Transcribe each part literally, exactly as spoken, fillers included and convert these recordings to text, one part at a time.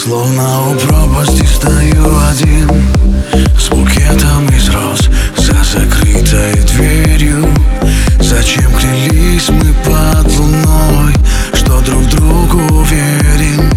Словно у пропасти стою один, с букетом из роз за закрытой дверью. Зачем клялись мы под луной, что друг другу верим,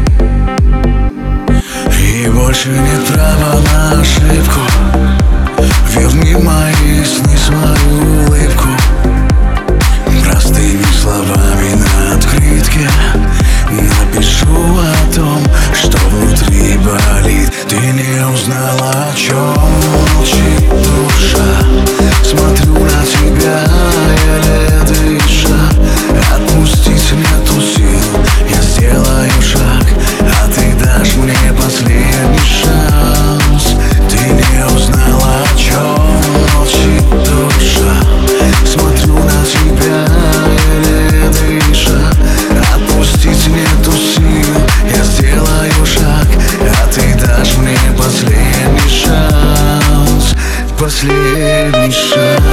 и больше нет права на ошибку. Верни мои сны, свою улыбку. Простыми словами на открытке напишу о том, что внутри болит. Ты не узнала, о чем молчит душа. Смотрю на тебя, еле дыша. Отпустить нету сил, я сделаю шаг, а ты дашь мне последний шанс. Ты не узнала, о чем молчит душа. Смотрю на тебя, еле дыша. Отпустить нету сил, я сделаю шаг, а ты дашь мне последний шанс. Последний шанс.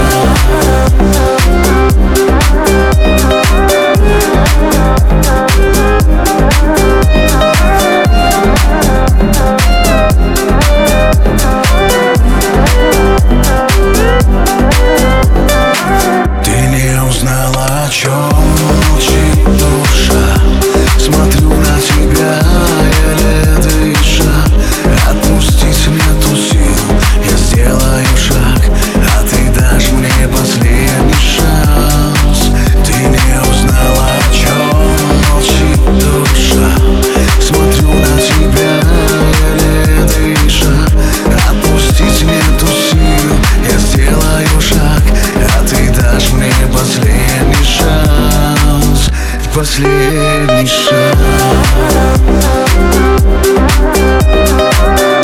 Последний шаг.